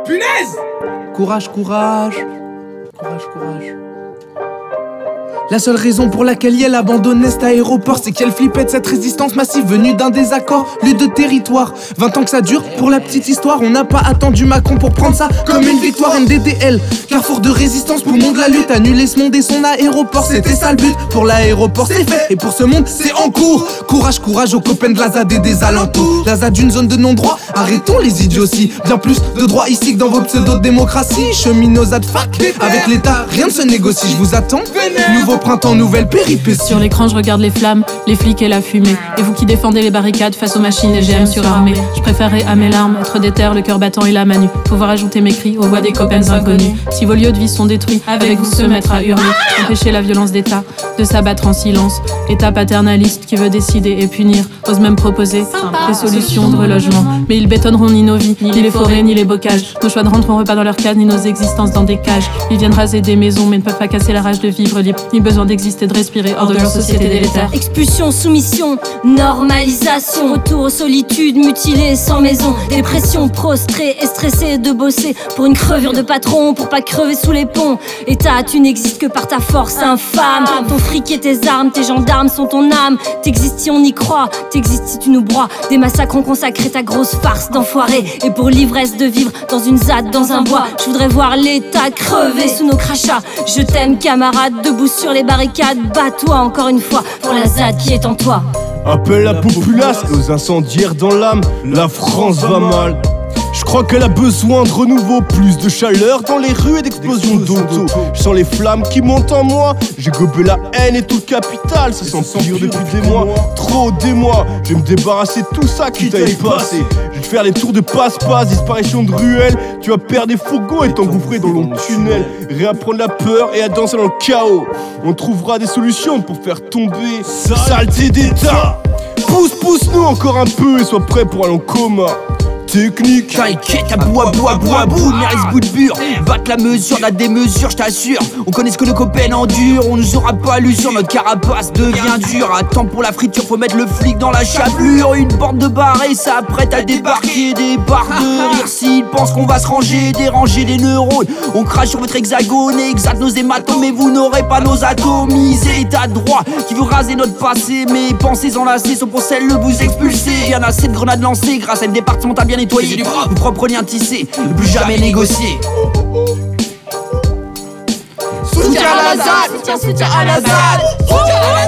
punaise! Courage, courage. Courage, courage. La seule raison pour laquelle elle abandonnait cet aéroport, c'est qu'elle flippait de cette résistance massive venue d'un désaccord, lutte de territoire. 20 ans que ça dure, pour la petite histoire, on n'a pas attendu Macron pour prendre ça comme une victoire. MDDL, carrefour de résistance, poumon de la lutte, annuler ce monde et son aéroport, c'était ça le but. Pour l'aéroport c'est fait, et pour ce monde c'est en cours. Courage, courage aux copains de la ZAD et des alentours. La ZAD d'une zone de non-droit, arrêtons les idioties. Bien plus de droits ici que dans vos pseudo-démocraties. Cheminot ZAD fac, avec l'État rien ne se négocie, je vous attends. Nouveau printemps, nouvelle péripétie. Sur l'écran je regarde les flammes, les flics et la fumée. Et vous qui défendez les barricades face aux machines et GM surarmés. Je préférerais à mes larmes être déter, le cœur battant et la manu. Pouvoir ajouter mes cris aux voix des copains inconnus. Si vos lieux de vie sont détruits, avec vous se mettre à hurler. Empêcher la violence d'État, de s'abattre en silence. État paternaliste qui veut décider et punir, ose même proposer des solutions de relogement. Mais ils bétonneront ni nos vies, ni les forêts, ni les bocages. Nos choix ne rentreront pas dans leur case, ni nos existences dans des cages. Ils viennent raser des maisons mais ne peuvent pas casser la rage de vivre libre, ni besoin d'exister, de respirer hors de leur société délétère. Expulsion, soumission, normalisation, retour aux solitudes, mutilés sans maison, dépression, prostré et stressé de bosser pour une crevure de patron, pour pas crever sous les ponts. État, tu n'existes que par ta force infâme. Ton fric et tes armes, tes gendarmes sont ton âme. T'existes si on y croit, t'existes si tu nous broies. Des massacres ont consacré ta grosse farce d'enfoiré. Et pour l'ivresse de vivre dans une ZAD, dans un bois, je voudrais voir l'État crever sous nos crachats. Je t'aime camarade, debout sur les barricades. Bats-toi encore une fois pour la ZAD qui est en toi. Appelle la populace et aux incendiaires dans l'âme. La France va mal. Je crois qu'elle a besoin de renouveau, plus de chaleur dans les rues et d'explosions d'auto. Je sens les flammes qui montent en moi. J'ai gobé la haine et tout le capital. Ça s'empire depuis des mois, trop des mois. Je vais me débarrasser de tout ça qui t'a passé. Je vais te faire les tours de passe-passe, disparition de ruelles. Tu vas perdre des fourgons et t'engouffrer dans long tunnel. Réapprendre la peur et à danser dans le chaos. On trouvera des solutions pour faire tomber saleté d'État. Pousse-nous encore un peu et sois prêt pour aller en coma. Technique. T'inquiète, à bout, mérite bout de bure. Battre la mesure, la démesure, je t'assure. On connaît ce que nos copains endurent. On nous aura pas l'usure, notre carapace devient dure. Attends pour la friture, faut mettre le flic dans la chapelure. Une bande de barres et ça apprête à débarquer. Des barres de rire s'ils pensent qu'on va se ranger, déranger des neurones. On crache sur votre hexagone et exalte nos hématomes. Mais vous n'aurez pas nos atomisés. État de droit qui veut raser notre passé. Mes pensées enlacées sont pour celles de vous expulser. Bien assez de grenades lancées grâce à une départementale bien nettoyer, vos propres liens tissés, ne plus jamais négocier. Soutien à la ZAD, soutien à la ZAD, soutien à la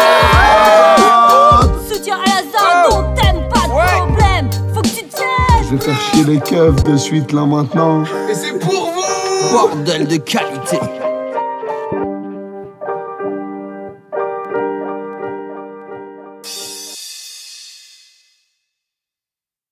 ZAD, soutien à la ZAD, on t'aime, pas de problème, faut que tu tiennes. Je vais faire chier les keufs de suite là maintenant. Et c'est pour vous. Bordel de qualité.